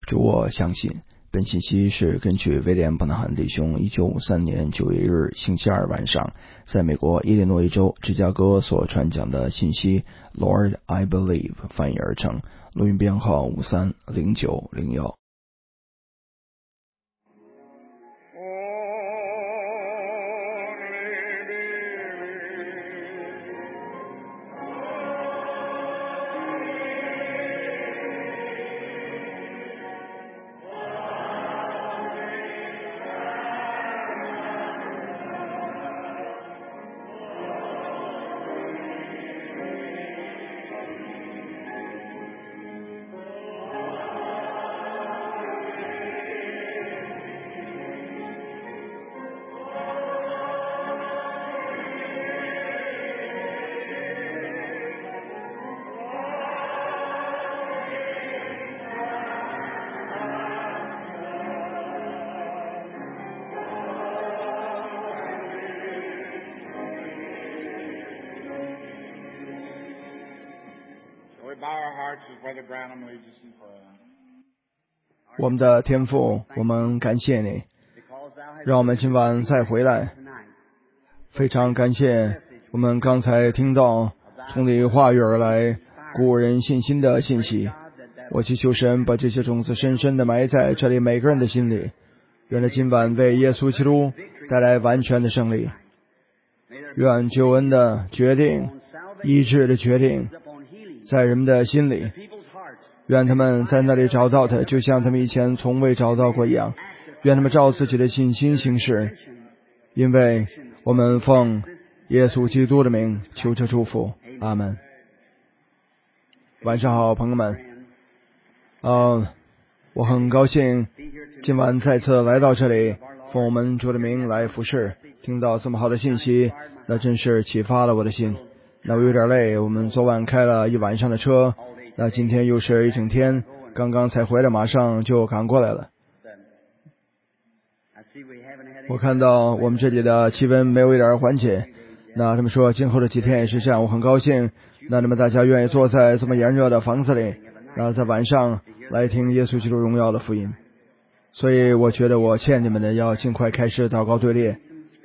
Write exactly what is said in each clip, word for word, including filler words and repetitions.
主，我相信本信息是根据威廉·伯纳汉弟兄一九五三年九月一日星期二晚上在美国伊利诺伊州芝加哥所传讲的信息 Lord, I believe 翻译而成，录音编号五三零九零一。我们的天父，我们感谢你，让我们今晚再回来。非常感谢我们刚才听到从你话语而来鼓舞人信心的信息。我祈求神把这些种子深深地埋在这里每个人的心里，愿他今晚为耶稣基督带来完全的胜利。愿救恩的决定、医治的决定在人们的心里，愿他们在那里找到他，就像他们以前从未找到过一样。愿他们照自己的信心行事，因为我们奉耶稣基督的名求这祝福，阿们。晚上好，朋友们。呃，我很高兴今晚再次来到这里，奉我们主的名来服侍。听到这么好的信息，那真是启发了我的心。那我有点累，我们昨晚开了一晚上的车，那今天又是一整天，刚刚才回来，马上就赶过来了。我看到我们这里的气温没有一点缓解，那他们说今后的几天也是这样，我很高兴。那你们大家愿意坐在这么炎热的房子里，然后在晚上来听耶稣基督荣耀的福音，所以我觉得我欠你们的，要尽快开始祷告队列。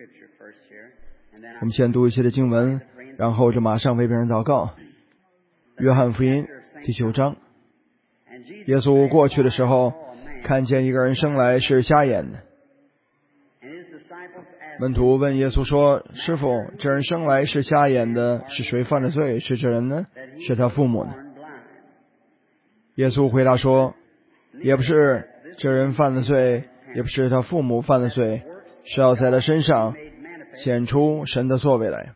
我们先读一些的经文，然后就马上为别人祷告。约翰福音第九章，耶稣过去的时候，看见一个人生来是瞎眼的。门徒问耶稣说：师父，这人生来是瞎眼的，是谁犯的罪？是这人呢？是他父母呢？耶稣回答说：也不是这人犯的罪，也不是他父母犯的罪，是要在他身上显出神的作为来。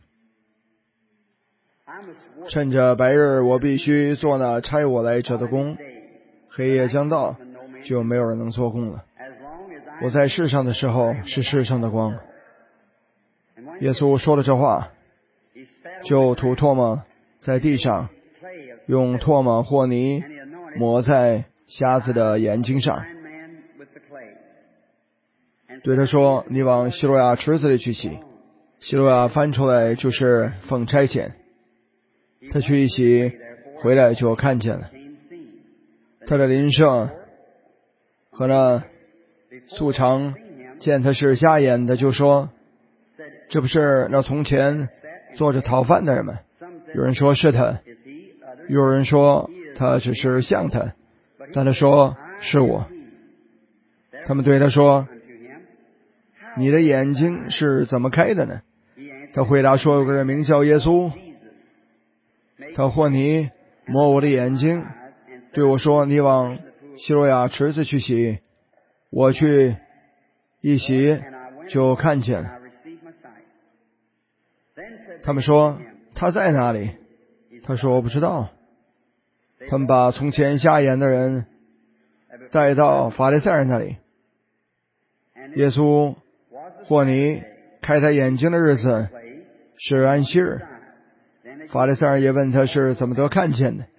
趁着白日，我必须做那差我来者的工，黑夜将到，就没有人能做工了。我在世上的时候是世上的光。耶稣说了这话，就吐唾沫在地上，用唾沫或泥抹在瞎子的眼睛上，对他说：你往希罗亚池子里去洗。希罗亚翻出来就是奉差遣，他去一洗，回来就看见了。他的邻舍和那素常见他是瞎眼的，就说：这不是那从前坐着讨饭的人吗？有人说是他，有人说他只是像他，但他说是我。他们对他说：你的眼睛是怎么开的呢？他回答说：有个人名叫耶稣，他和泥摸我的眼睛，对我说：你往希罗亚池子去洗。我去一洗，就看见了。他们说：他在哪里？他说：我不知道。他们把从前瞎眼的人带到法利赛人那里。耶稣和泥开他眼睛的日子是安息日。法利赛人也问他是怎么得看见的。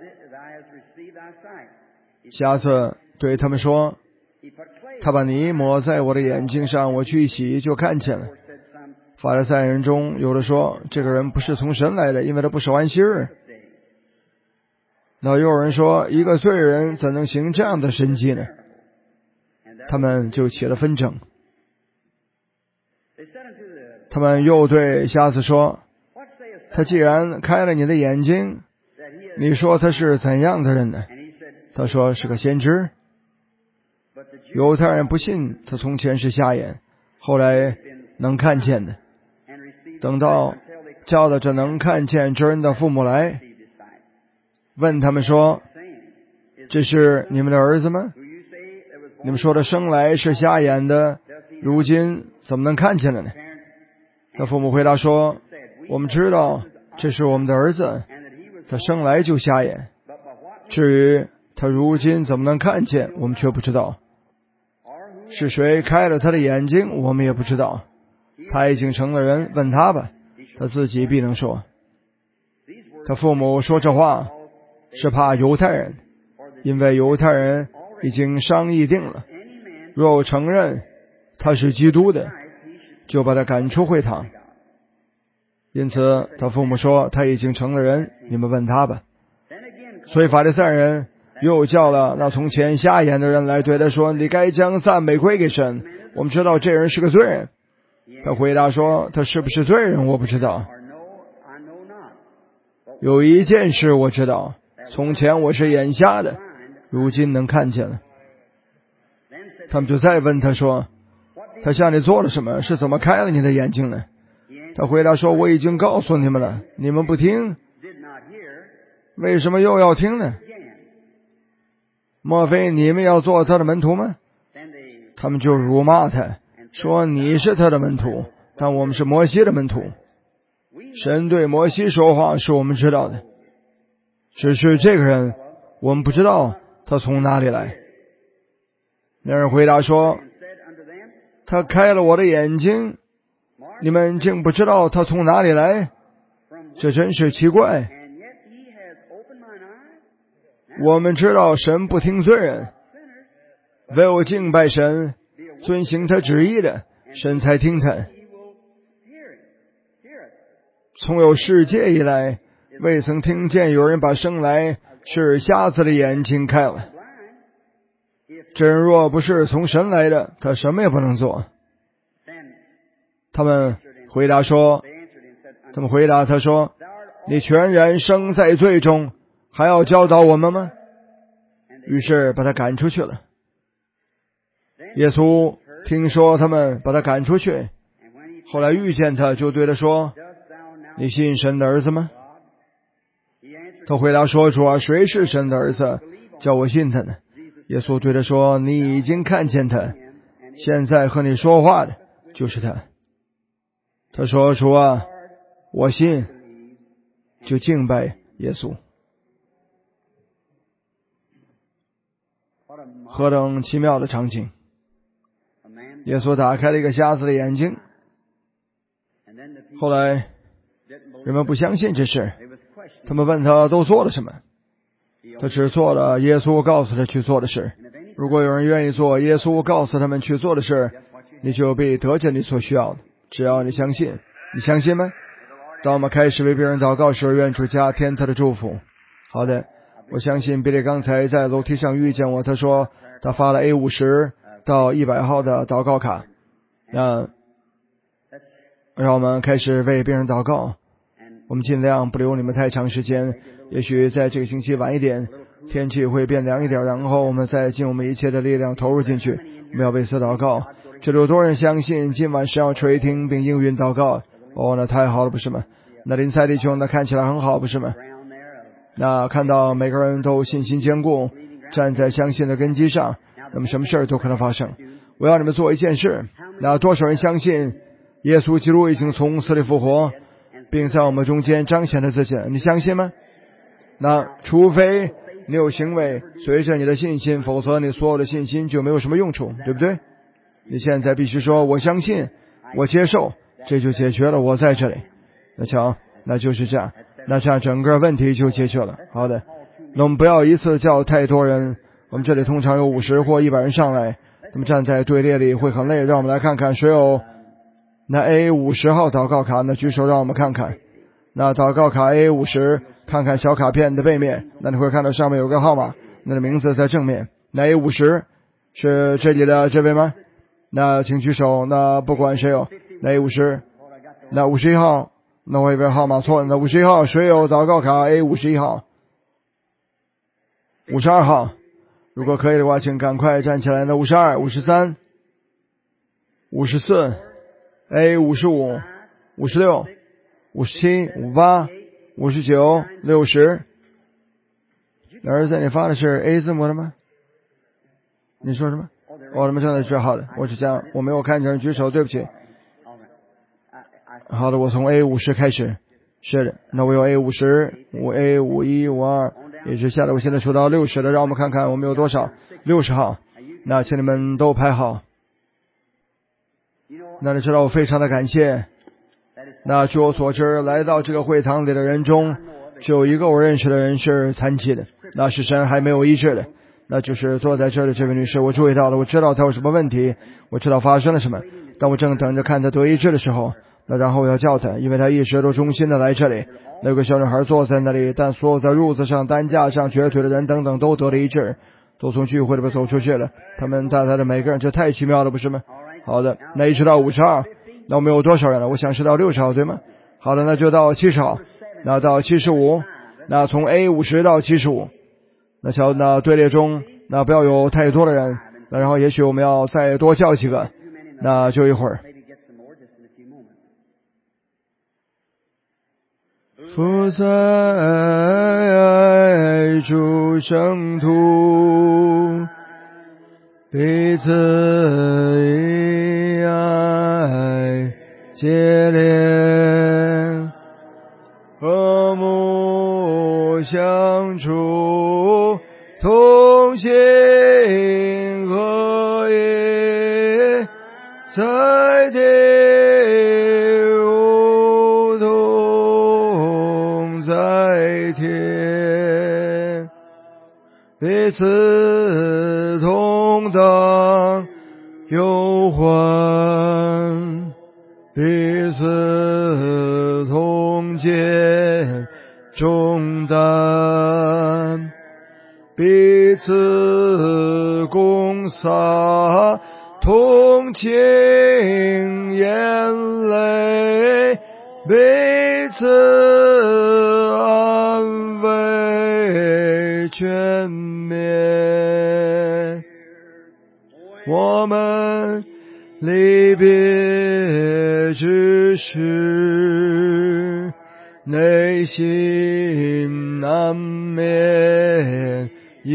瞎子对他们说：他把泥抹在我的眼睛上，我去一洗就看见了。法利赛人中有的说：这个人不是从神来的，因为他不守安息日。 那又有人说，一个罪人怎能行这样的神迹呢？他们就起了纷争。他们又对瞎子说，他既然开了你的眼睛，你说他是怎样的人呢？他说是个先知。犹太人不信他从前是瞎眼，后来能看见的。等到叫了这能看见之人的父母来，问他们说，这是你们的儿子吗？你们说的生来是瞎眼的，如今怎么能看见了呢？他父母回答说，我们知道这是我们的儿子，他生来就瞎眼，至于他如今怎么能看见，我们却不知道。是谁开了他的眼睛，我们也不知道。他已经成了人，问他吧，他自己必能说。他父母说这话是怕犹太人，因为犹太人已经商议定了，若承认他是基督的，就把他赶出会堂。因此他父母说，他已经成了人，你们问他吧。所以法利赛人又叫了那从前瞎眼的人来，对他说，你该将赞美归给神，我们知道这人是个罪人。他回答说，他是不是罪人我不知道，有一件事我知道，从前我是眼瞎的，如今能看见了。他们就再问他说，他向你做了什么？是怎么开了你的眼睛呢？他回答说，我已经告诉你们了，你们不听，为什么又要听呢？莫非你们要做他的门徒吗？他们就辱骂他，说你是他的门徒，但我们是摩西的门徒。神对摩西说话是我们知道的，只是这个人我们不知道他从哪里来。那人回答说，他开了我的眼睛，你们竟不知道他从哪里来，这真是奇怪。我们知道神不听罪人，唯有敬拜神遵行他旨意的，神才听他。从有世界以来，未曾听见有人把生来是瞎子的眼睛开了。这人若不是从神来的，他什么也不能做。他们回答说，他们回答他说，你全然生在罪中，还要教导我们吗？于是把他赶出去了。耶稣听说他们把他赶出去，后来遇见他，就对他说，你信神的儿子吗？他回答说，主啊，谁是神的儿子，叫我信他呢？耶稣对他说，你已经看见他，现在和你说话的就是他。他说，主啊，我信，就敬拜耶稣。何等奇妙的场景！耶稣打开了一个瞎子的眼睛，后来人们不相信这事，他们问他都做了什么，他只做了耶稣告诉他去做的事。如果有人愿意做耶稣告诉他们去做的事，你就必得着你所需要的，只要你相信。你相信吗？当我们开始为别人祷告时，愿主加添他的祝福。好的，我相信比利刚才在楼梯上遇见我，他说他发了 A 五十 到一百号的祷告卡。那让我们开始为别人祷告，我们尽量不留你们太长时间，也许在这个星期晚一点，天气会变凉一点，然后我们再尽我们一切的力量投入进去。我们要为此祷告。这里有多人相信今晚是要垂听并应允祷告？哦，那太好了，不是吗？那林赛弟兄那看起来很好，不是吗？那看到每个人都信心坚固，站在相信的根基上，那么什么事都可能发生。我要你们做一件事，那多少人相信耶稣基督已经从死里复活，并在我们中间彰显了自己？你相信吗？那除非你有行为随着你的信心，否则你所有的信心就没有什么用处，对不对？你现在必须说我相信，我接受，这就解决了我在这里。那瞧，那就是这样，那这样整个问题就解决了。好的，那我们不要一次叫太多人，我们这里通常有五十或一百人上来，那么站在队列里会很累。让我们来看看谁有那 A 五十号祷告卡，那举手让我们看看。那祷告卡 A 五十看看小卡片的背面，那你会看到上面有个号码，那的名字在正面。那 A 五十 是这里的这位吗？那请举手。那不管谁有，那 A 五十，那五十一号，那我以为号码错了。那五十一号谁有祷告卡 A 五十一号？五十二号，如果可以的话，请赶快站起来。那五十二、五十三、五十四、A 五十五、五十六、五十七、五十八、五十九、六十。儿子，你发的是 A 字母的吗？你说什么？我他们正在举。好的，我只讲我没有看见人举手，对不起。好的，我从 A 五十开始。是的，那我有 A 五十、五 A 五一、五二，一直下来，我现在数到六十了，让我们看看我们有多少。六十号，那请你们都排好。那你知道我非常的感谢。那据我所知，来到这个会堂里的人中，只有一个我认识的人是残疾的，那是神还没有医治的，那就是坐在这儿的这位女士。我注意到了，我知道她有什么问题，我知道发生了什么，当我正等着看她得医治的时候，那然后我要叫她，因为她一直都忠心的来这里。那有个小女孩坐在那里，但所有在褥子上、担架上、瘸腿的人等等都得了医治，都从聚会里边走出去了。他们带来的每个人，这太奇妙了，不是吗？好的，那一直到五十二，那我们有多少人了？我想是到六十号，对吗？好的，那就到七十号，那到七十五，那从 A 五十到七十五，那瞧，那队列中那不要有太多的人，那然后也许我们要再多叫几个，那就一会儿。父在爱主圣徒，彼此以爱结连，和睦相处，同心合一，在天如同在天，彼此同当忧患，彼此同肩重担，彼此共洒同情眼泪，彼此安慰劝勉。我们离别之时，内心难免依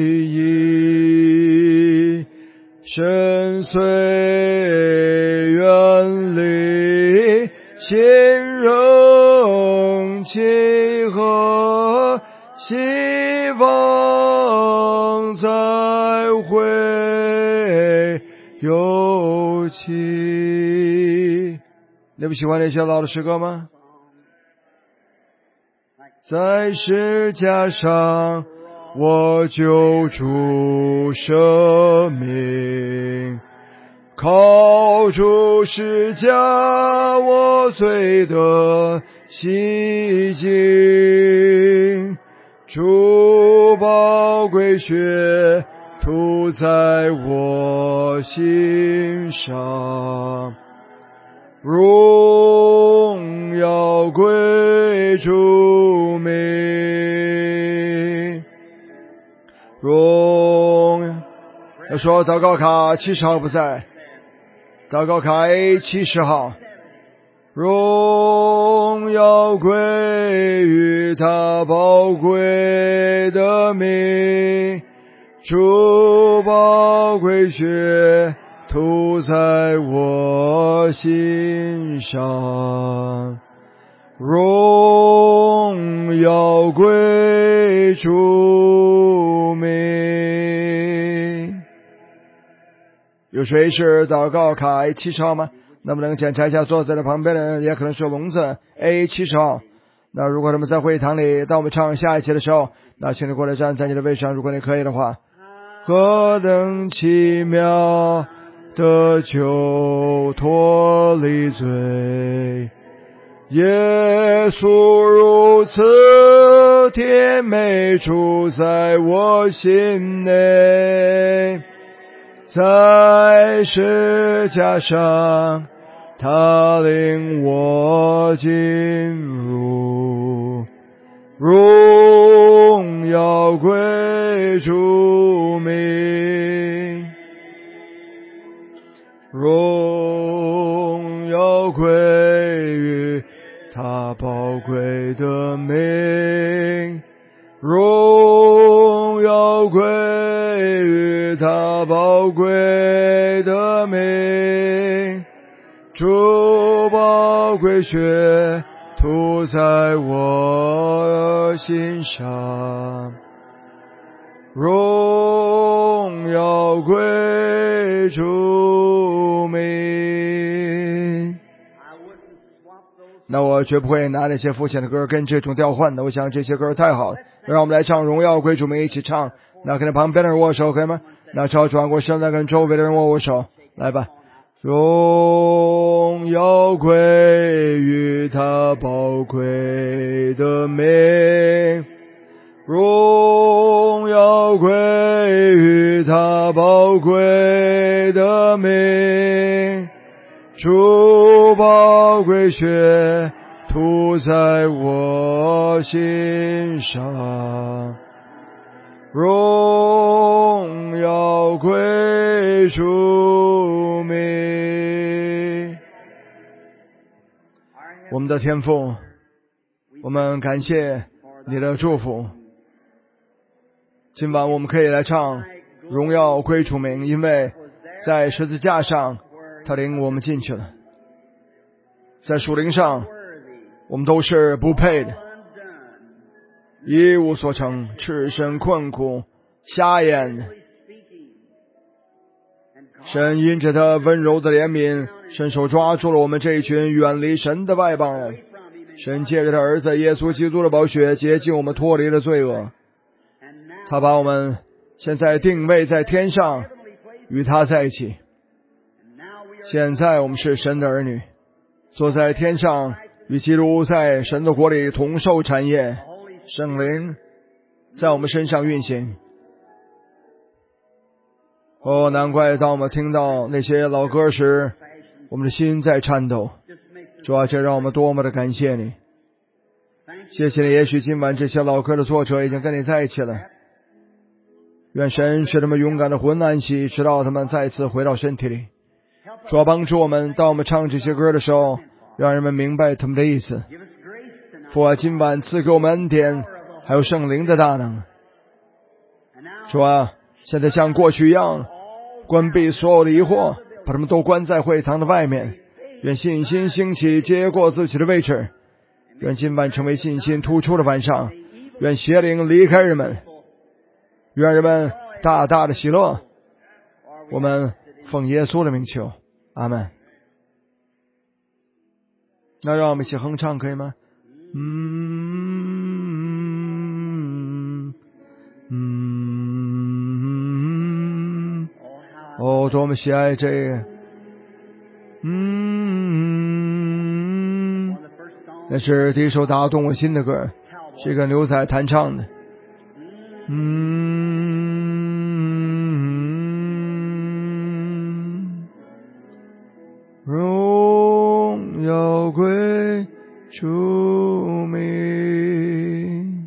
依，深邃远离，心仍契合，希望再会有期。你不喜欢那些老的诗歌吗？在十架上我救主生命，靠主十架我罪得洗净，主宝贵血涂在我心上，荣耀归主名。荣耀他说祷告卡七十号不在，祷告卡 A 七十号，荣耀归于他宝贵的名，主宝贵血涂在我心上，荣耀归主名。有谁是祷告卡 A 七十号吗？能不能检查一下坐在他旁边的人？也可能是聋子 A 七十号。那如果他们在会堂里，当我们唱下一节的时候，那请你过来站在你的位上，如果你可以的话。何等奇妙得救脱离罪， 耶稣如此甜美住在我心内，在十架上他领我进入，荣耀归主名，荣耀归于他宝贵的名，荣耀归于他宝贵的名，主宝贵血涂在我心上，荣耀归主名。那我绝不会拿那些肤浅的歌跟这种调换的，我想这些歌太好了。让我们来唱荣耀归主名，一起唱。那跟着旁边的人握手可以吗？那朝转过身来跟周围的人握握手，来吧。荣耀归于他宝贵的名，荣耀归于他宝贵的名，主宝贵血涂在我心上，荣耀归主名。我们的天父，我们感谢你的祝福。今晚我们可以来唱荣耀归主名，因为在十字架上他领我们进去了。在属灵上我们都是不配的，一无所成，赤身困苦，瞎眼的。神因着他温柔的怜悯，伸手抓住了我们这一群远离神的外邦人。神借着他儿子耶稣基督的宝血洁净我们，脱离了罪恶。他把我们现在定位在天上，与他在一起。现在我们是神的儿女，坐在天上，与基督在神的国里同受产业。圣灵在我们身上运行。哦，难怪当我们听到那些老歌时，我们的心在颤抖。主啊，这让我们多么的感谢你。谢谢你，也许今晚这些老歌的作者已经跟你在一起了。愿神使他们勇敢的魂安息，直到他们再次回到身体里。主啊，帮助我们，当我们唱这些歌的时候，让人们明白他们的意思。父啊，今晚赐给我们恩典，还有圣灵的大能。主啊，现在像过去一样，关闭所有的疑惑，把他们都关在会堂的外面。愿信心兴起，接过自己的位置。愿今晚成为信心突出的晚上。愿邪灵离开人们，愿人们大大的喜乐。我们奉耶稣的名求，阿们。那让我们一起哼唱可以吗？嗯嗯，哦，多么喜爱这个，嗯，那是第一首打动我心的歌，是一个牛仔弹唱的。嗯，荣耀归主名。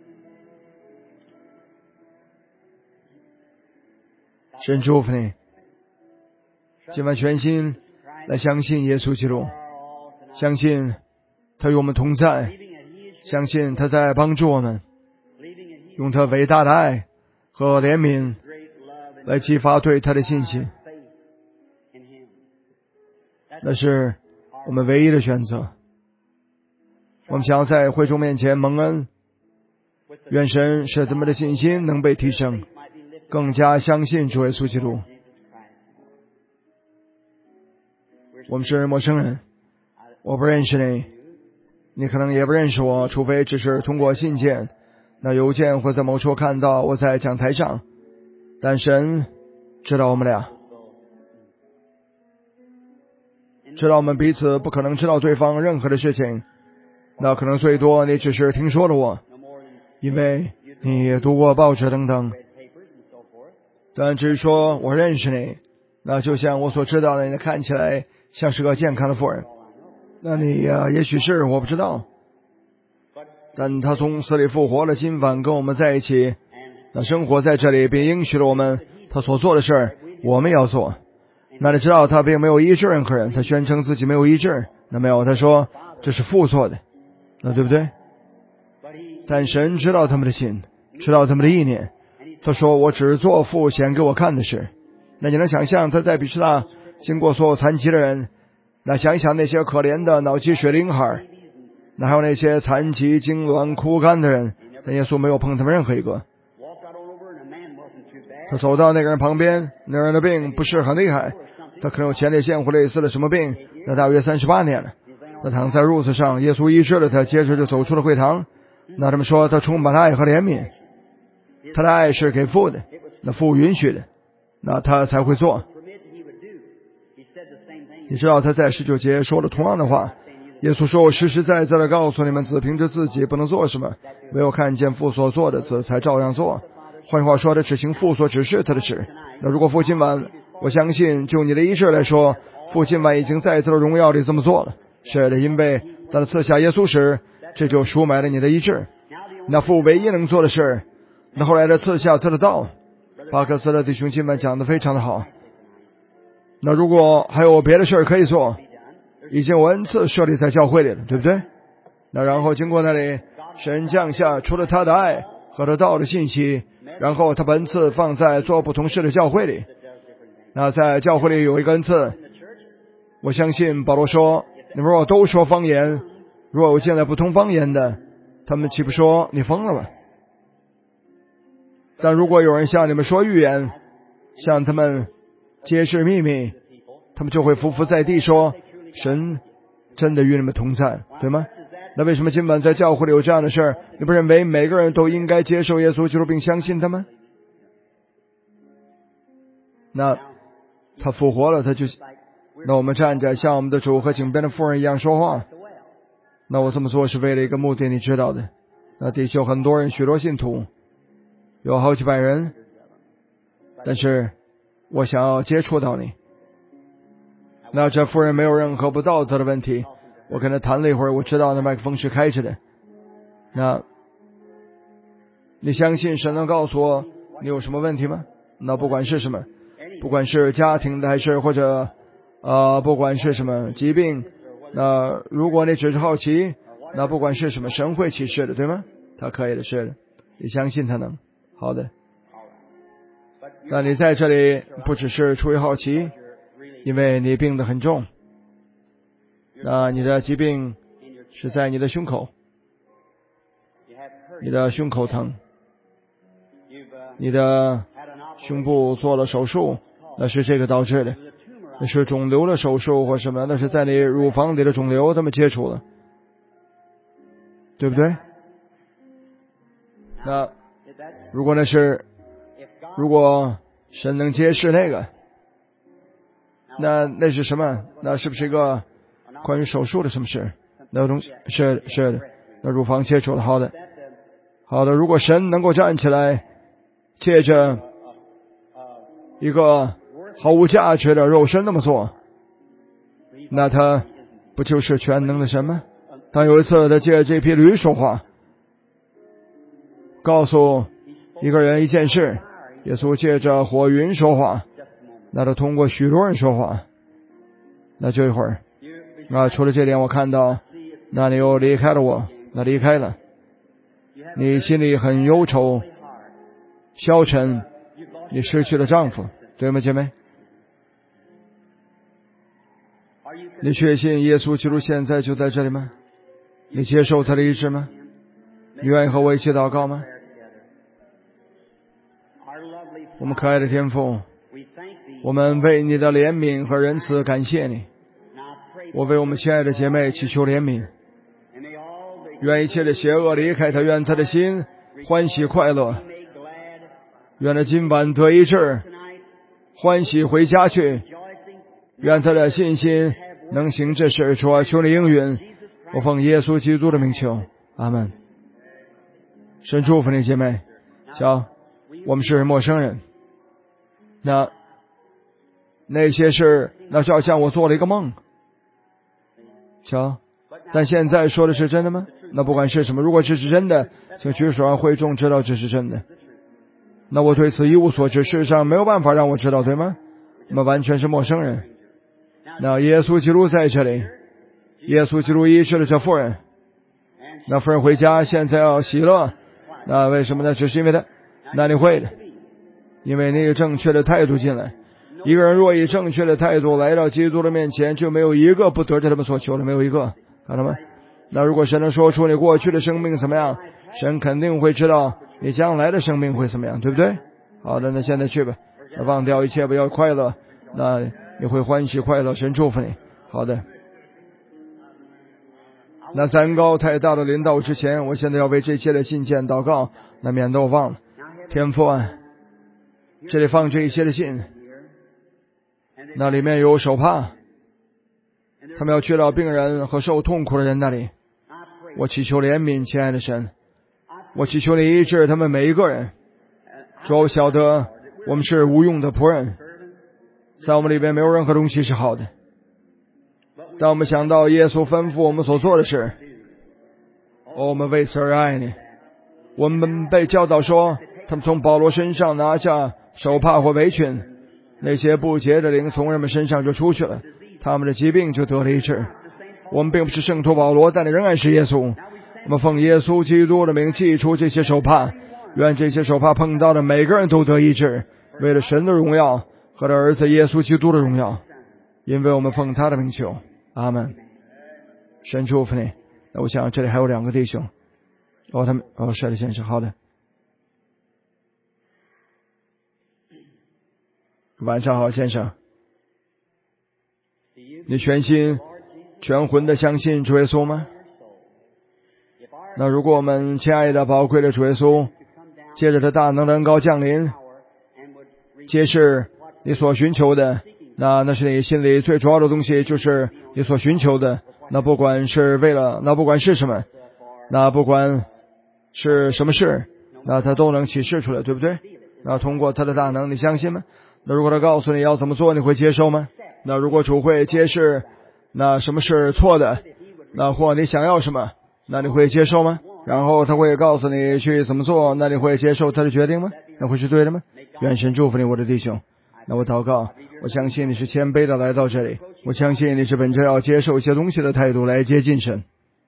神祝福你，今晚全心来相信耶稣基督，相信他与我们同在，相信他在帮助我们，用他伟大的爱和怜悯来激发对他的信心。那是我们唯一的选择。我们想要在会众面前蒙恩，愿神使咱们的信心能被提升，更加相信主耶稣基督。我们是陌生人，我不认识你，你可能也不认识我，除非只是通过信件，那邮件或在某处看到我在讲台上。但神知道我们俩，知道我们彼此不可能知道对方任何的事情， 那可能最多你只是听说了我，因为你也读过报纸等等。但至于说我认识你，那就像我所知道的，你看起来像是个健康的妇人。那你呀，也许是我不知道，但他从死里复活了，今晚跟我们在一起，那生活在这里，并应许了我们他所做的事儿，我们要做。那你知道他并没有医治任何人，他宣称自己没有医治，那没有，他说这是父做的，那对不对？但神知道他们的心，知道他们的意念。他说我只做父显给我看的事。那你能想象他在比斯大经过所有残疾的人，那想一想那些可怜的脑积水的婴孩，那还有那些残疾痉挛枯干的人，但耶稣没有碰他们任何一个。他走到那个人旁边，那人的病不是很厉害，他可能有前列腺或类似的什么病，那大约三十八年了。他躺在褥子上，耶稣医治了他，接着就走出了会堂。那他们说他充满了爱和怜悯，他的爱是给父的，那父允许的，那他才会做。你知道他在十九节说了同样的话，耶稣说我实实在在的告诉你们，只凭着自己不能做什么，唯有看见父所做的，子才照样做。换句话说，他只行父所指示他的事。那如果父今晚，我相信就你的医治来说，父今晚已经在他的荣耀里这么做了。是的，因为当他赐下耶稣时，这就赎买了你的医治。那父唯一能做的事，那后来他赐下他的道。巴克斯的弟兄今晚讲得非常的好。那如果还有别的事可以做，已经有恩赐设立在教会里了，对不对？那然后经过那里，神降下除了他的爱和他道的信息，然后他把恩赐放在做不同事的教会里。那在教会里有一个恩赐，我相信保罗说，你们若都说方言，若有现在不同方言的，他们岂不说你疯了吗？但如果有人向你们说预言，向他们揭示秘密，他们就会匍匐在地说，神真的与你们同在，对吗？那为什么今晚在教会里有这样的事儿？你不认为每个人都应该接受耶稣基督并相信他吗？那他复活了，他就那我们站着像我们的主和井边的妇人一样说话。那我这么做是为了一个目的，你知道的。那地球很多人，许多信徒，有好几百人，但是我想要接触到你。那这妇人没有任何不道德的问题，我跟他谈了一会儿，我知道那麦克风是开着的。那你相信神能告诉我你有什么问题吗？那不管是什么，不管是家庭的还是或者呃，不管是什么疾病，那如果你只是好奇，那不管是什么，神会启示的，对吗？他可以的，是的，你相信他能。好的。那你在这里不只是出于好奇，因为你病得很重，那你的疾病是在你的胸口，你的胸口疼，你的胸部做了手术，那是这个导致的，那是肿瘤的手术或什么，那是在你乳房里的肿瘤他们接触了，对不对？那如果那是如果神能揭示那个，那那是什么？那是不是一个关于手术的什么事？那东西是是的，那乳房切除了。好的，好的。如果神能够站起来，借着一个毫无价值的肉身那么做，那他不就是全能的神吗？当有一次他借着这匹驴说话，告诉一个人一件事，耶稣借着火云说话，那他通过许多人说话。那这一会儿啊，除了这点我看到，那你又离开了我，那离开了，你心里很忧愁消沉，你失去了丈夫，对吗，姐妹？你确信耶稣基督现在就在这里吗？你接受他的医治吗？你愿意和我一起祷告吗？我们可爱的天父，我们为你的怜悯和仁慈感谢你。我为我们亲爱的姐妹祈求怜悯，愿一切的邪恶离开她，愿她的心欢喜快乐，愿她今晚得医治，欢喜回家去，愿她的信心能行这事。主啊，求你应允， 我奉耶稣基督的名求，阿们。神祝福你姐妹。瞧，我们是陌生人，那那些事，那就好像我做了一个梦。瞧，但现在说的是真的吗？那不管是什么，如果这是真的，请举手让会众知道这是真的。那我对此一无所知，事实上没有办法让我知道，对吗？那么完全是陌生人。那耶稣基督在这里，耶稣基督医治了这妇人，那妇人回家现在要喜乐，那为什么呢？只是因为他，那你会的，因为你有正确的态度进来。一个人若以正确的态度来到基督的面前，就没有一个不得着他们所求的，没有一个，看到吗？那如果神能说出你过去的生命怎么样，神肯定会知道你将来的生命会怎么样，对不对？好的，那现在去吧，那忘掉一切，不要快乐，那你会欢喜快乐，神祝福你。好的，那在恩膏太大的临到之前，我现在要为这一切的信件祷告，那免得我忘了。天父啊，这里放这一些的信，那里面有手帕，他们要去到病人和受痛苦的人那里。我祈求怜悯，亲爱的神，我祈求你医治他们每一个人。主，我晓得我们是无用的仆人，在我们里边没有任何东西是好的。当我们想到耶稣吩咐我们所做的事，我们为此而爱你。我们被教导说，他们从保罗身上拿下手帕或围裙，那些不洁的灵从人们身上就出去了，他们的疾病就得了医治。我们并不是圣徒保罗，但仍然是耶稣。我们奉耶稣基督的名祭出这些手帕，愿这些手帕碰到的每个人都得医治，为了神的荣耀和他儿子耶稣基督的荣耀，因为我们奉他的名求，阿们。神祝福你。那我想这里还有两个弟兄，哦，他们哦，是的，先生，好的。晚上好，先生。你全心全魂的相信主耶稣吗？那如果我们亲爱的宝贵的主耶稣借着他大能的恩膏降临，揭示你所寻求的，那那是你心里最主要的东西，就是你所寻求的。那不管是为了，那不管是什么，那不管是什么事，那他都能启示出来，对不对？那通过他的大能，你相信吗？那如果他告诉你要怎么做，你会接受吗？那如果主会揭示那什么是错的，那或你想要什么，那你会接受吗？然后他会告诉你去怎么做，那你会接受他的决定吗？那会是对的吗？愿神祝福你，我的弟兄。那我祷告，我相信你是谦卑的来到这里，我相信你是本着要接受一些东西的态度来接近神。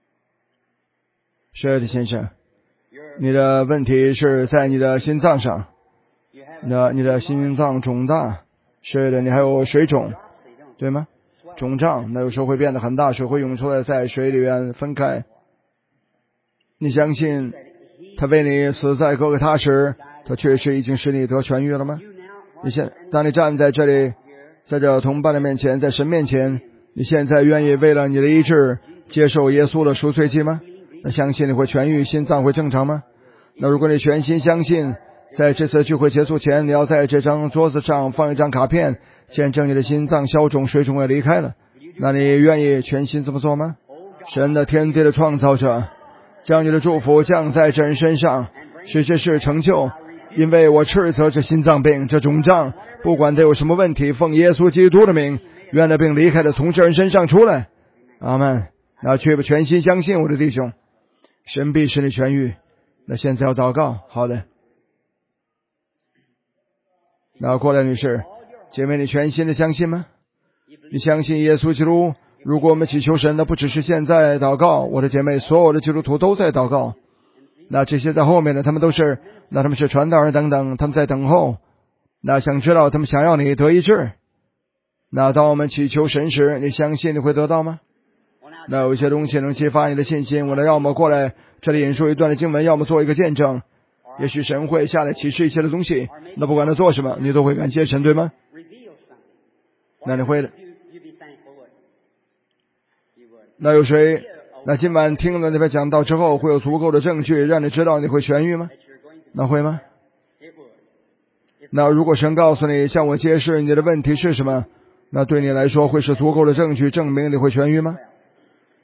是的，先生，你的问题是在你的心脏上，那你的心脏肿大，是的，你还有水肿，对吗？肿胀，那有时候会变得很大，水会涌出来，在水里面分开。你相信他为你死在哥哥他时，他确实已经使你得痊愈了吗？你现当你站在这里，在这同伴的面前，在神面前，你现在愿意为了你的医治接受耶稣的赎罪祭吗？那相信你会痊愈，心脏会正常吗？那如果你全心相信，在这次聚会结束前，你要在这张桌子上放一张卡片，见证你的心脏消肿，水肿也离开了，那你愿意全心这么做吗？神的天地的创造者，将你的祝福降在这人身上，使这事成就。因为我斥责这心脏病，这肿胀，不管它有什么问题，奉耶稣基督的名，愿那病离开的从这人身上出来。阿们。那却不全心相信我的弟兄，神必使你痊愈。那现在要祷告，好的。那过来女士，姐妹，你全心的相信吗？你相信耶稣基督？如果我们祈求神的不只是现在祷告，我的姐妹，所有的基督徒都在祷告。那这些在后面的，他们都是，那他们是传道人等等，他们在等候。那想知道他们想要你得医治。那当我们祈求神时，你相信你会得到吗？那有一些东西能激发你的信心，我来要么过来这里引述一段的经文，要么做一个见证。也许神会下来启示一些的东西，那不管他做什么，你都会感谢神，对吗？那你会的。那有谁？那今晚听了那边讲道之后，会有足够的证据让你知道你会痊愈吗？那会吗？那如果神告诉你向我揭示你的问题是什么，那对你来说会是足够的证据证明你会痊愈吗？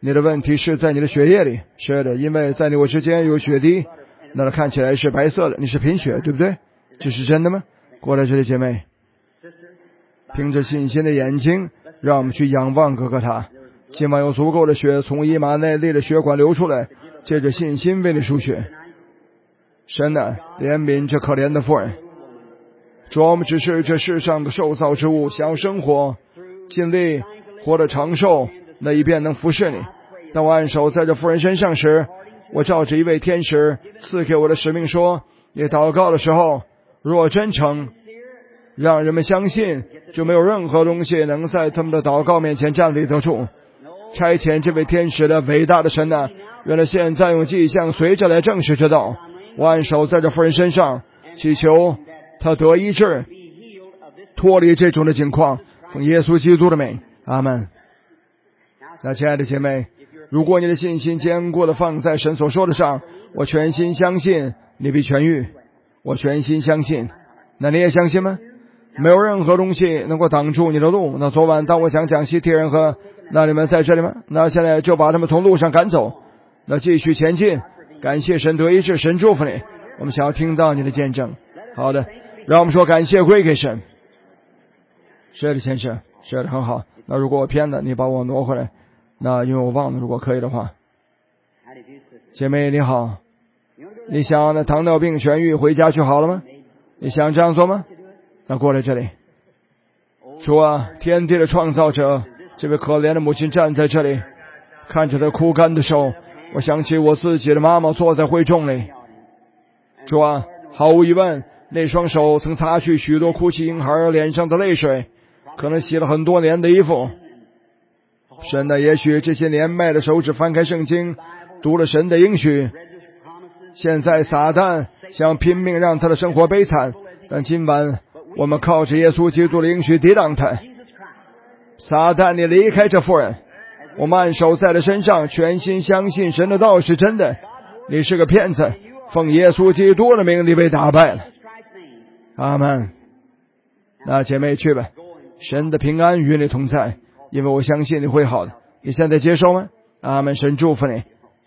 你的问题是在你的血液里，是的，因为在你我之间有血滴，那看起来是白色的，你是贫血，对不对？这是真的吗？过来这里，姐妹，凭着信心的眼睛，让我们去仰望哥哥他。今晚有足够的血从以马内利的血管流出来，借着信心为你输血。神啊，怜悯这可怜的妇人。主啊，我们只是这世上的受造之物，想要生活，尽力活得长寿，那一便能服侍你。当我按手在这妇人身上时，我照着一位天使赐给我的使命说，你祷告的时候若真诚，让人们相信，就没有任何东西能在他们的祷告面前站立得住。差遣这位天使的伟大的神啊，原来现在用迹象随着来证实这道。我按手在这妇人身上，祈求他得医治，脱离这种的境况，奉耶稣基督的名，阿们。那亲爱的姐妹，如果你的信心坚固的放在神所说的上，我全心相信你必痊愈，我全心相信。那你也相信吗？没有任何东西能够挡住你的路。那昨晚当我想讲西提人和那你们在这里吗？那现在就把他们从路上赶走，那继续前进。感谢神得医治，神祝福你。我们想要听到你的见证。好的，让我们说感谢归给神。是的，先生，是的，很好。那如果我偏了，你把我挪回来。那因为我忘了，如果可以的话。姐妹你好，你想那糖尿病痊愈回家就好了吗？你想这样做吗？那过来这里。主啊，天地的创造者，这位可怜的母亲站在这里，看着她枯干的手，我想起我自己的妈妈坐在会众里。主啊，毫无疑问，那双手曾擦去许多哭泣婴孩脸上的泪水，可能洗了很多年的衣服。神的，也许这些年迈的手指翻开圣经，读了神的应许。现在撒旦想拼命让他的生活悲惨，但今晚我们靠着耶稣基督的应许抵挡他。撒旦，你离开这妇人，我们按手在他身上，全心相信神的道是真的。你是个骗子，奉耶稣基督的名，你被打败了。阿们。那姐妹去吧，神的平安与你同在，因为我相信你会好的。你现在接受吗？阿们，神祝福你。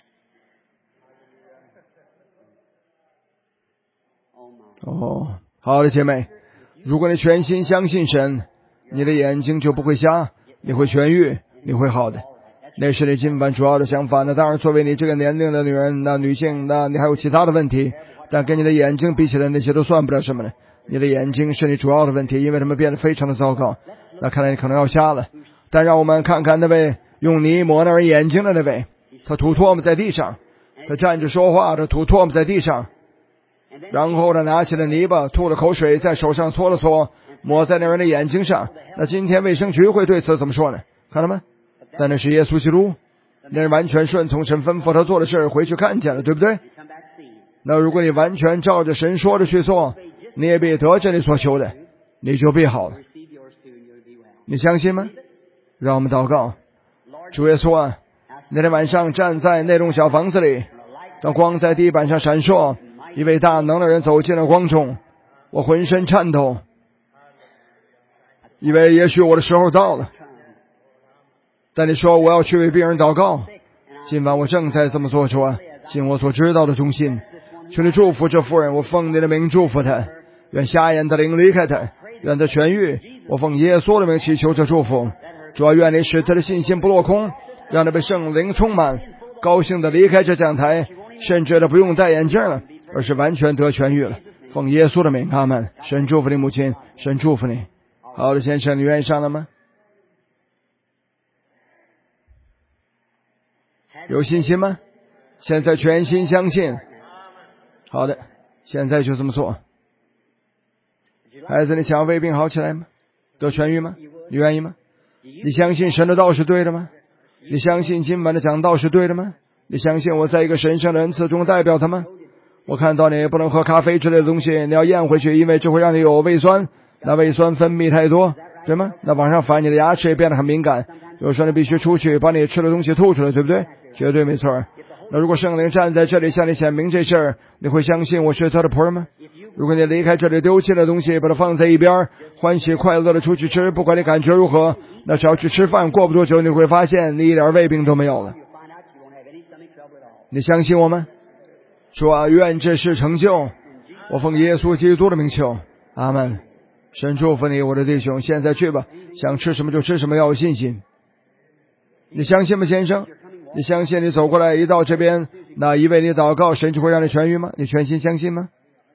哦，好的，姐妹，如果你全心相信神，你的眼睛就不会瞎，你会痊愈，你会好的。那是你今晚主要的想法。那当然，作为你这个年龄的女人，那女性，那你还有其他的问题，但跟你的眼睛比起来，那些都算不了什么呢。你的眼睛是你主要的问题，因为它们变得非常的糟糕。那看来你可能要瞎了。但让我们看看那位用泥抹那人眼睛的那位，他吐唾沫在地上，他站着说话，他吐唾沫在地上，然后他拿起了泥巴，吐了口水，在手上搓了搓，抹在那人的眼睛上。那今天卫生局会对此怎么说呢？看到吗？但那是耶稣基督，那人完全顺从神吩咐他做的事，回去看见了，对不对？那如果你完全照着神说的去做，你也必得着你所求的，你就必好了。你相信吗？让我们祷告。主耶稣啊，那天晚上站在那栋小房子里，当光在地板上闪烁，一位大能的人走进了光中，我浑身颤抖，以为也许我的时候到了。但你说我要去为病人祷告，今晚我正在这么做。主啊，尽我所知道的忠心，求你祝福这妇人，我奉你的名祝福她，愿瞎眼的灵离开她，愿她痊愈，我奉耶稣的名祈求这祝福。主啊，愿你使她的信心不落空，让她被圣灵充满，高兴的离开这讲台，甚至她不用戴眼镜了，而是完全得痊愈了。奉耶稣的名，阿们。神祝福你母亲，神祝福你。好的，先生，你愿意上来吗？有信心吗？现在全心相信。好的，现在就这么做。孩子，你想要胃病好起来吗？得痊愈吗？你愿意吗？你相信神的道是对的吗？你相信今晚的讲道是对的吗？你相信我在一个神圣的恩赐中代表他吗？我看到你不能喝咖啡之类的东西，你要咽回去，因为这会让你有胃酸，那胃酸分泌太多，对吗？那往上反，你的牙齿也变得很敏感，有时候你必须出去把你吃的东西吐出来，对不对？绝对没错。那如果圣灵站在这里向你显明这事儿，你会相信我是他的仆人吗？如果你离开这里丢弃的东西，把它放在一边，欢喜快乐的出去吃，不管你感觉如何，那只要去吃饭，过不多久你会发现你一点胃病都没有了。 你相信我吗？主啊，愿这事成就。我奉耶稣基督的名求，阿们。神祝福你，我的弟兄，现在去吧，想吃什么就吃什么，要有信心。你相信吗，先生？你相信你走过来一到这边，那一为你祷告，神就会让你痊愈吗？你全心相信吗？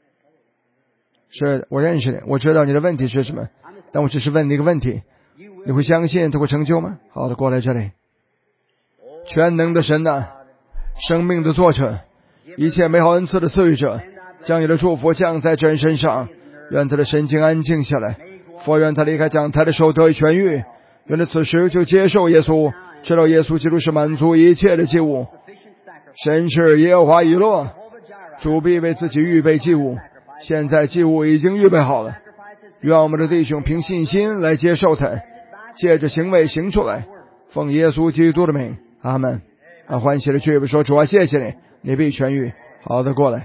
是，我认识你，我知道你的问题是什么，但我只是问你一个问题，你会相信它会成就吗？好的，过来这里。全能的神啊，生命的作者，一切美好恩赐的赐予者，将你的祝福降在这人身上，愿他的神经安静下来，佛愿他离开讲台的时候得以痊愈，愿他此时就接受耶稣，知道耶稣基督是满足一切的祭物。神是耶和华以勒，主必为自己预备祭物，现在祭物已经预备好了，愿我们的弟兄凭信心来接受它，借着行为行出来，奉耶稣基督的名，阿们。啊，欢喜的去吧，说主啊，谢谢你，你必痊愈。好的，过来，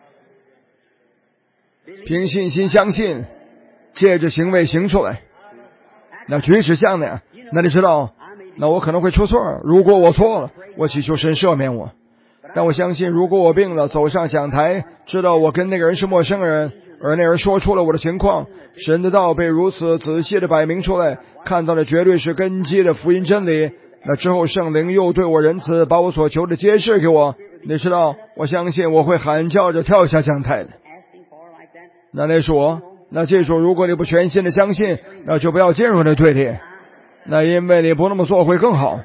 凭信心相信，借着行为行出来。那举止像那样，那你知道，那我可能会出错，如果我错了，我祈求神赦免我。但我相信，如果我病了，走上讲台，知道我跟那个人是陌生人，而那人说出了我的情况，神的道被如此仔细的摆明出来，看到的绝对是根基的福音真理。那之后圣灵又对我仁慈，把我所求的揭示给我。你知道，我相信我会喊叫着跳下讲台的。那那是我。那记住，如果你不全心的相信，那就不要进入那队列。那因为你不那么做会更好。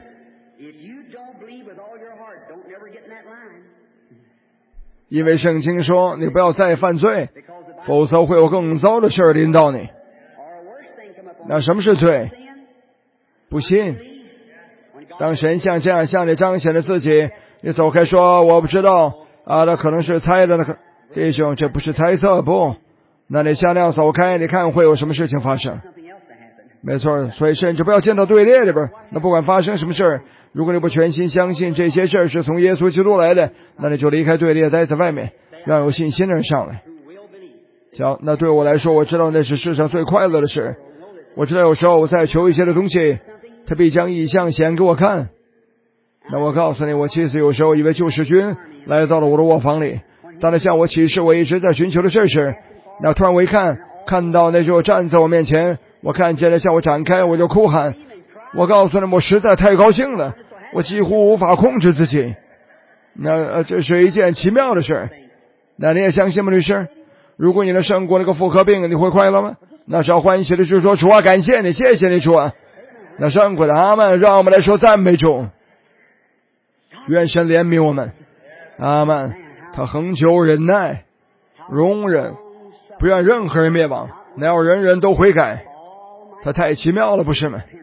因为圣经说你不要再犯罪，否则会有更糟的事临到你。那什么是罪？不信。当神像这样向你彰显了自己，你走开说我不知道啊，那可能是猜的。那个弟兄，这不是猜测，不，那你向量走开，你看会有什么事情发生。没错，所以甚至不要进到队列里边。那不管发生什么事儿，如果你不全心相信这些事儿是从耶稣基督来的，那你就离开队列，待在外面，让有信心的人上来。行，那对我来说，我知道那是世上最快乐的事。我知道有时候我在求一些的东西，他必将异象显给我看。那我告诉你，我妻子有时候以为救世军来到了我的卧房里，当他向我启示我一直在寻求的事时，那突然我一看，看到那就站在我面前，我看见了向我展开，我就哭喊。我告诉你，我实在太高兴了，我几乎无法控制自己。那、呃、这是一件奇妙的事。那你也相信吗，律师？如果你能胜过那个妇科病，你会快乐吗？那是要欢喜的就说主啊，感谢你，谢谢你主啊。那胜过的阿们，让我们来说赞美主。愿神怜悯我们，阿们。他恒久忍耐，容忍，不愿任何人灭亡，那要人人都悔改。他太奇妙了，不是吗？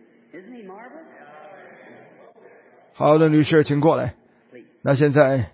好的，女士，请过来。那现在，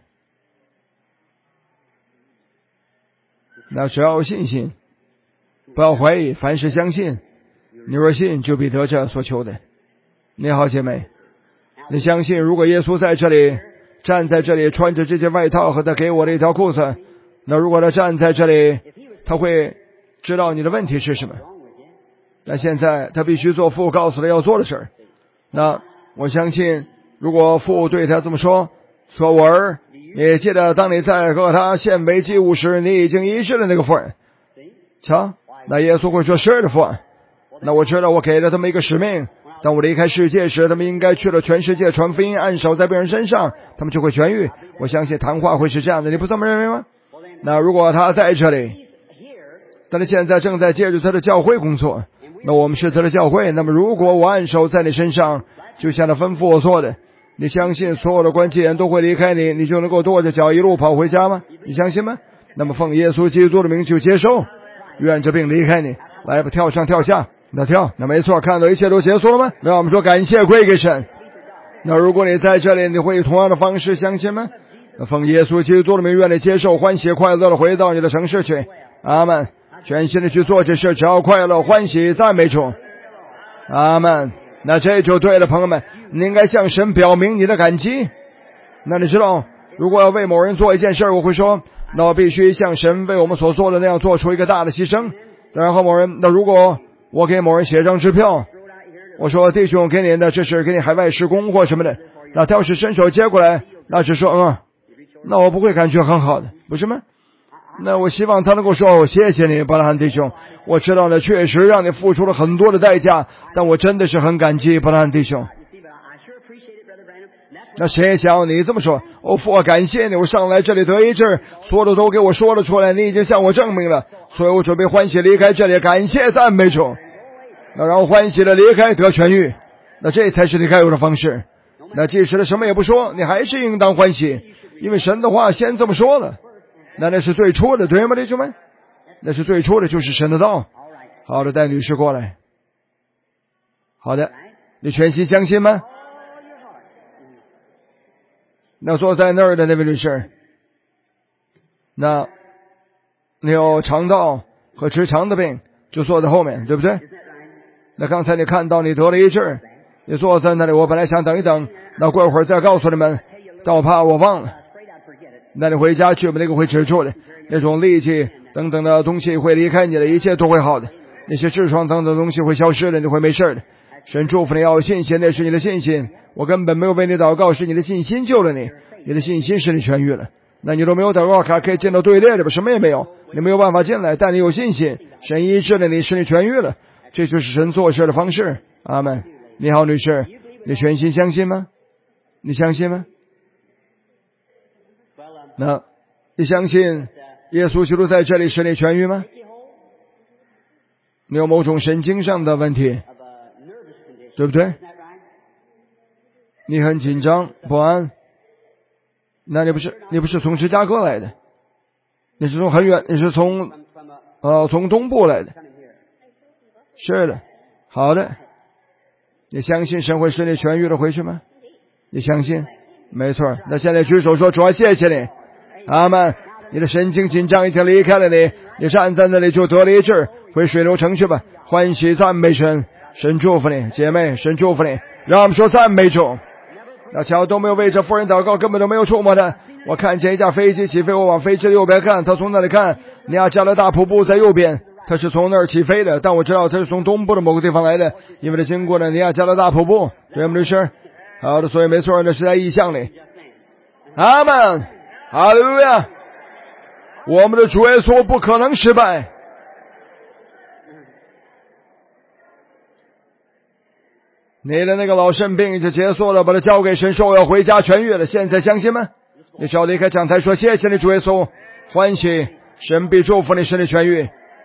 那只要有信心，不要怀疑，凡事相信。你若信，就必得这所求的。你好，姐妹，你相信，如果耶稣在这里，站在这里，穿着这件外套和他给我的一条裤子，那如果他站在这里，他会知道你的问题是什么。那现在他必须做父告诉他要做的事儿。那我相信，如果父对他这么说，说我儿，你记得当你在和他献为祭物时，你已经医治了那个妇人。瞧，那耶稣会说是的，父。那我知道我给了他们一个使命，当我离开世界时，他们应该去了全世界传福音，按手在病人身上，他们就会痊愈。我相信谈话会是这样的，你不这么认为吗？那如果他在这里，但他现在正在借助他的教会工作，那我们是他的教会，那么如果我按手在你身上，就像他吩咐我做的，你相信所有的关系人都会离开你，你就能够跺着脚一路跑回家吗？你相信吗？那么奉耶稣基督的名就接受，愿这病离开你。来吧，跳上跳下，那跳，那没错，看到一切都结束了吗？那我们说感谢归给神。那如果你在这里，你会以同样的方式相信吗？那奉耶稣基督的名，愿你接受，欢喜快乐的回到你的城市去。阿们。全心的去做这事，只要快乐欢喜赞美主。阿们。那这就对了，朋友们，你应该向神表明你的感激。那你知道，如果要为某人做一件事，我会说，那我必须像神为我们所做的那样做出一个大的牺牲。然后某人，那如果我给某人写张支票，我说弟兄给你的这是给你海外施工或什么的， 那他要是伸手接过来，那是说嗯，那我不会感觉很好的，不是吗？那我希望他能够说，我谢谢你，伯拉罕弟兄，我知道了，确实让你付出了很多的代价，但我真的是很感激，伯拉罕弟兄。那谁想你这么说？哦，父，我感谢你，我上来这里得医治，所有的都给我说了出来，你已经向我证明了，所以我准备欢喜离开这里，感谢赞美主。那然后欢喜的离开得痊愈，那这才是你该有的方式。那即使他什么也不说，你还是应当欢喜，因为神的话先这么说了。那那是最初的，对吗，弟兄们？那是最初的，就是神的道。好的，带女士过来。好的，你全心相信吗？那坐在那儿的那位女士，那你有肠道和直肠的病，就坐在后面，对不对？那刚才你看到你得了医治，你坐在那里，我本来想等一等，那过一会儿再告诉你们，但我怕我忘了。那你回家去吧，那个会止住的，那种痢疾等等的东西会离开你的，一切都会好的，那些痔疮等等的东西会消失的，你会没事的。神祝福你，要有信心，那是你的信心。我根本没有为你祷告，是你的信心救了你，你的信心使你痊愈了。那你都没有祷告卡，可以进到队列里边，什么也没有，你没有办法进来，但你有信心，神医治了你，使你痊愈了，这就是神做事的方式。阿们。你好，女士，你全心相信吗？你相信吗？那你相信耶稣基督在这里使你痊愈吗？你有某种神经上的问题，对不对？你很紧张不安，那你不是你不是从芝加哥来的，你是从很远，你是从呃从东部来的。是的，好的。你相信神会使你痊愈了回去吗？你相信？没错。那现在举手说，主啊，谢谢你，阿们。你的神经紧张已经离开了你，你站在那里就得了医治，回水流城去吧，欢喜赞美神，神祝福你，姐妹，神祝福你。让我们说赞美主。那乔都没有为这妇人祷告，根本都没有触摸他。我看见一架飞机起飞，我往飞机的右边看，他从那里看，尼亚加拉大瀑布在右边，他是从那儿起飞的，但我知道他是从东部的某个地方来的，因为他经过了尼亚加拉大瀑布，对吗，律师？好的，所以没错，那是在异象里。阿们，哈利路亚！我们的主耶稣不可能失败。你的那个老肾病就结束了，把它交给神，说我要回家痊愈了。现在相信吗？你只要离开讲台说，谢谢你主耶稣，欢喜，神必祝福你，使你痊愈。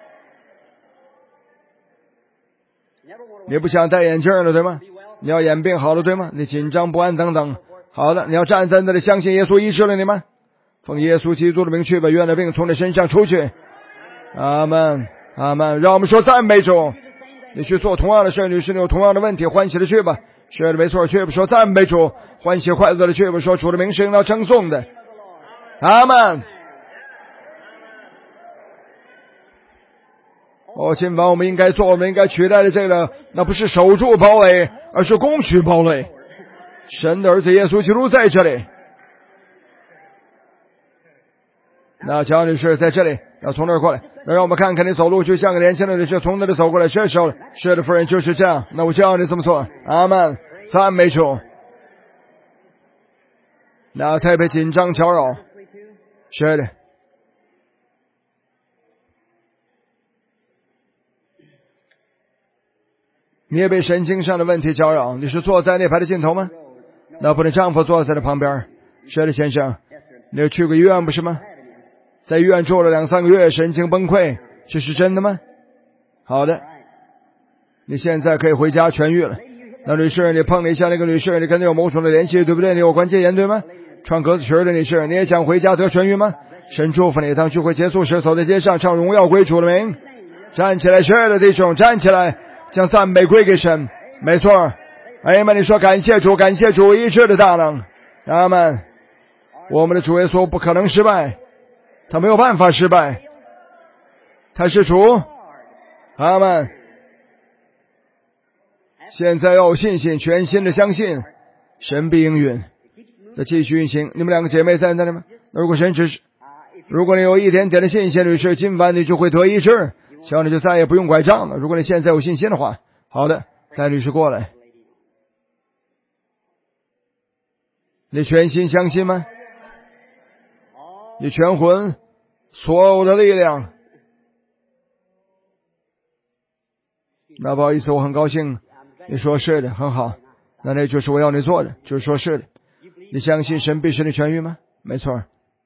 你不想戴眼镜了对吗？你要眼病好了对吗？你紧张不安等等。好了，你要站在那里相信耶稣医治了你吗？奉耶稣基督的名去吧，愿的病从你身上出去。阿们，阿们。让我们说赞美主。你去做同样的事，女士，你有同样的问题，欢喜的去吧。是的，没错，去吧，说赞美主，欢喜快乐的去吧，说主的名是应当称颂的。阿们。哦，今晚我们应该做，我们应该取代的这个，那不是守住堡垒，而是攻取堡垒。神的儿子耶稣基督在这里。那乔女士在这里，要从那儿过来，那让我们看看你走路就像个年轻的女士从那里走过来。是时候了，是的，夫人就是这样。那我教你这么做。阿们，赞美主。那特别紧张搅扰，是的。你也被神经上的问题搅扰，你是坐在那排的尽头吗？那不，你丈夫坐在那旁边。是的，先生，你有去过医院不是吗？在医院住了两三个月，神经崩溃，这是真的吗？好的，你现在可以回家痊愈了。那女士，你碰了一下那个女士，你跟她有某种的联系，对不对？你有关节炎对吗？穿格子裙的女士，你也想回家得痊愈吗？神祝福你，当聚会结束时，走在街上唱荣耀归主的名。站起来，是的弟兄，站起来，将赞美归给神。没错，哎呀妈，你说感谢主，感谢主医治的大能。阿们。我们的主耶稣不可能失败，他没有办法失败，他是主。阿们。现在要有信心，全心的相信神必应允。那继续运行。你们两个姐妹在那里吗？如果神只是，如果你有一点点的信心，女士，今晚你就会得医治，希望你就再也不用拐杖了。如果你现在有信心的话。好的，带女士过来。 你全心相信吗？你全魂所有的力量。那不好意思，我很高兴你说是的，很好，那那就是我要你做的，就是说是的。你相信神必使你痊愈吗？没错。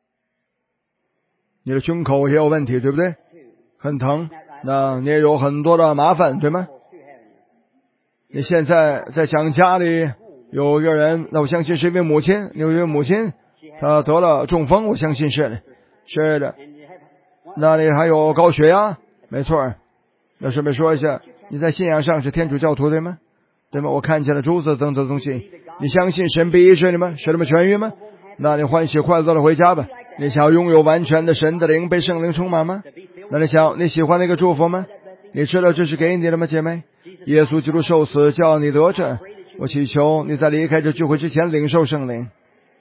你的胸口也有问题，对不对？很疼，那你也有很多的麻烦，对吗？你现在在想家里有一个人，那我相信是一位母亲，有一位母亲她得了中风，我相信是的，是的。那里还有高血压，没错。那顺便说一下，你在信仰上是天主教徒，对吗？对吗？我看见了珠子等等东西，你相信神必医治你吗？使你们痊愈吗？那你欢喜快乐的回家吧。你想要拥有完全的神的灵，被圣灵充满吗？那你想你喜欢那个祝福吗？你知道这是给你的吗，姐妹？耶稣基督受死叫你得着，我祈求你在离开这聚会之前领受圣灵。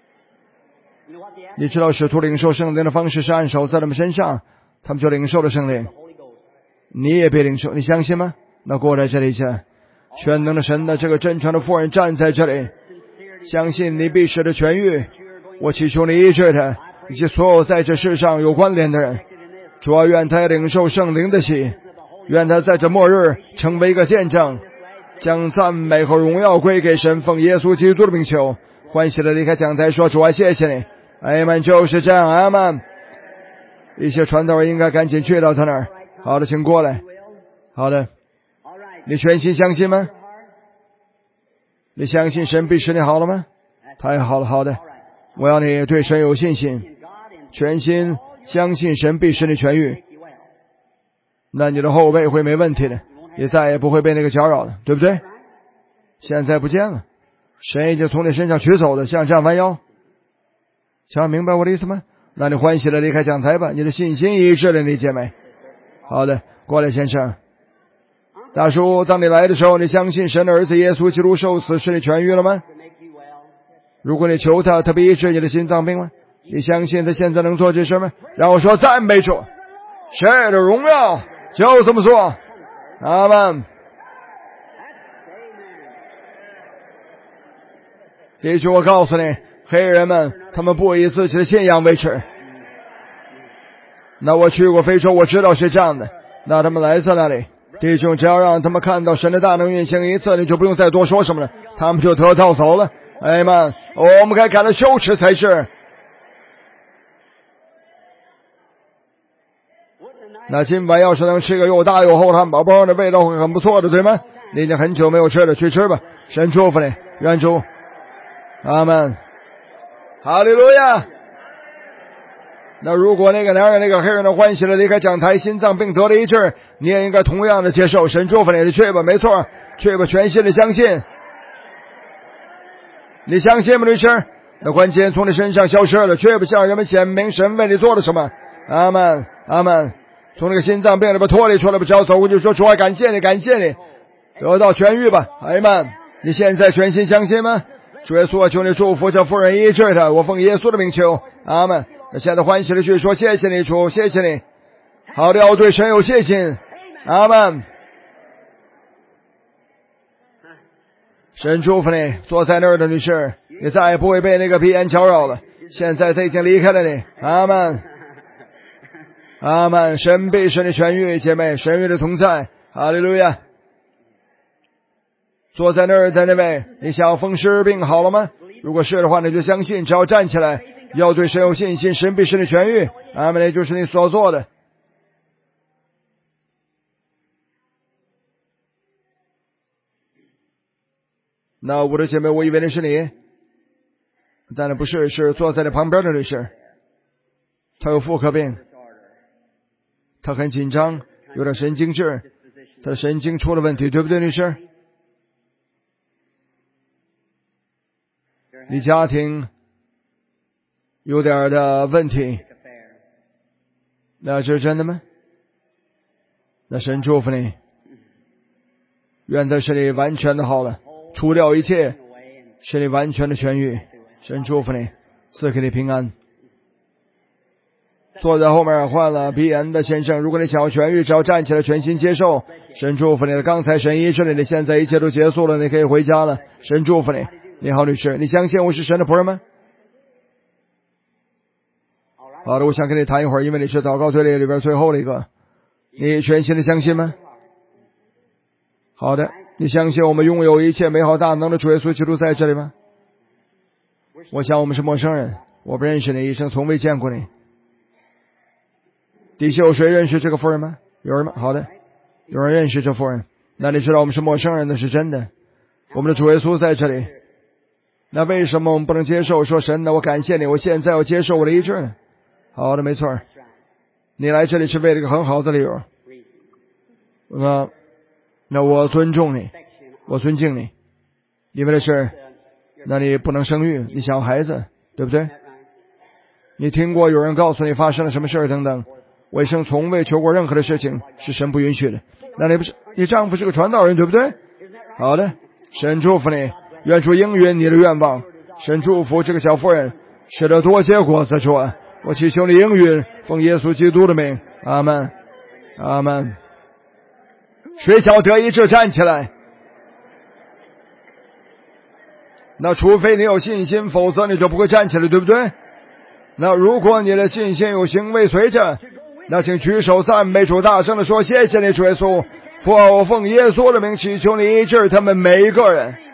你知道使徒领受圣灵的方式是按手在他们身上，他们就领受了圣灵。你也被领受，你相信吗？那过来这里去，全能的神的这个真诚的妇人站在这里，相信你必使的痊愈。我祈求你医治他以及所有在这世上有关联的人。主啊，愿他领受圣灵的喜，愿他在这末日成为一个见证，将赞美和荣耀归给神，奉耶稣基督的名求。欢喜的离开讲台说，主啊，谢谢你。阿们，就是这样，阿们。一些传道人应该赶紧去到他那儿。好的，请过来。好的，你全心相信吗？你相信神必使你好了吗？太好了，好的。我要你对神有信心，全心相信神必使你痊愈。那你的后背会没问题的，也再也不会被那个搅扰了，对不对？现在不见了，神已经从你身上取走了，向上弯腰。想明白我的意思吗？那你欢喜的离开讲台吧，你的信心医治了你，姐妹。好的，过来先生。大叔，当你来的时候，你相信神的儿子耶稣基督受死使你痊愈了吗？如果你求他，他必医治你的心脏病吗？你相信他现在能做这事吗？让我说赞美主，神的荣耀就这么做。阿们。这句我告诉你，黑人们他们不以自己的信仰为耻。那我去过非洲，我知道是这样的。那他们来自那里，弟兄，只要让他们看到神的大能运行一次，你就不用再多说什么了，他们就得到走了。哎们，我们该感到羞耻才是。那今晚要是能吃个又大又厚的汉堡包，那味道会很不错的，对吗？你已经很久没有吃了，去吃吧。神祝福你，愿主。阿们。哈利路亚。那如果那个男人那个黑人的欢喜了离开讲台，心脏病得了医治，你也应该同样的接受。神祝福你，去吧，没错，去吧，全心的相信。你相信吗，律师？那关键从你身上消失了，去吧，向人们显明神为你做了什么。阿们，阿们。从那个心脏病里边脱离出来吧，只要走过去说，主啊，感谢你，感谢你，得到痊愈吧。阿们。你现在全心相信吗？主耶稣，求你祝福这妇人医治他，我奉耶稣的名求。阿们。那现在欢喜的去说，谢谢你主，谢谢你。好的，要对神有信心。阿们。神祝福你，坐在那儿的女士，你再也不会被那个鼻炎搅扰了。现在他已经离开了你。阿们。阿们。神必使你痊愈，姐妹，神与你同在。哈利路亚。坐在那儿，在那位，你想风湿病好了吗？如果是的话，你就相信，只要站起来，要对神有信心，神必使你痊愈。阿们，那就是你所做的。那我的姐妹，我以为那是你，但那不是，是坐在你旁边的女士。她有妇科病，她很紧张，有点神经质，她的神经出了问题，对不对，女士？你家庭有点的问题，那这是真的吗？那神祝福你，愿他使你完全的好了，除掉一切，使你完全的痊愈。神祝福你，赐给你平安。坐在后面患了鼻炎的先生，如果你想要痊愈，只要站起来全心接受。神祝福你的，刚才神医治你的，现在一切都结束了，你可以回家了。神祝福你。你好，女士，你相信我是神的仆人吗？ 好的，我想跟你谈一会儿，因为你是祷告队列里边最后的一个。你全心的相信吗？好的，你相信我们拥有一切美好大能的主耶稣基督在这里吗？我想我们是陌生人，我不认识你，一生从未见过你。底下有谁认识这个妇人吗？有人吗？好的，有人认识这妇人。那你知道我们是陌生人，那是真的。我们的主耶稣在这里。那为什么我们不能接受说神呢？我感谢你，我现在要接受我的医治呢？好的，没错。你来这里是为了一个很好的理由。那那我尊重你，我尊敬你，因为的是，那你不能生育，你想要孩子，对不对？你听过有人告诉你发生了什么事等等，我一生从未求过任何的事情是神不允许的。那你不是你丈夫是个传道人，对不对？好的，神祝福你，愿主应允你的愿望。神祝福这个小妇人，使得多结果子，主啊，我祈求你应允，奉耶稣基督的名，阿们，阿们。谁想要得医治站起来？那除非你有信心，否则你就不会站起来，对不对？那如果你的信心有行为随着，那请举手赞美主，大声的说：谢谢你主耶稣，父啊，我奉耶稣的名祈求你医治他们每一个人。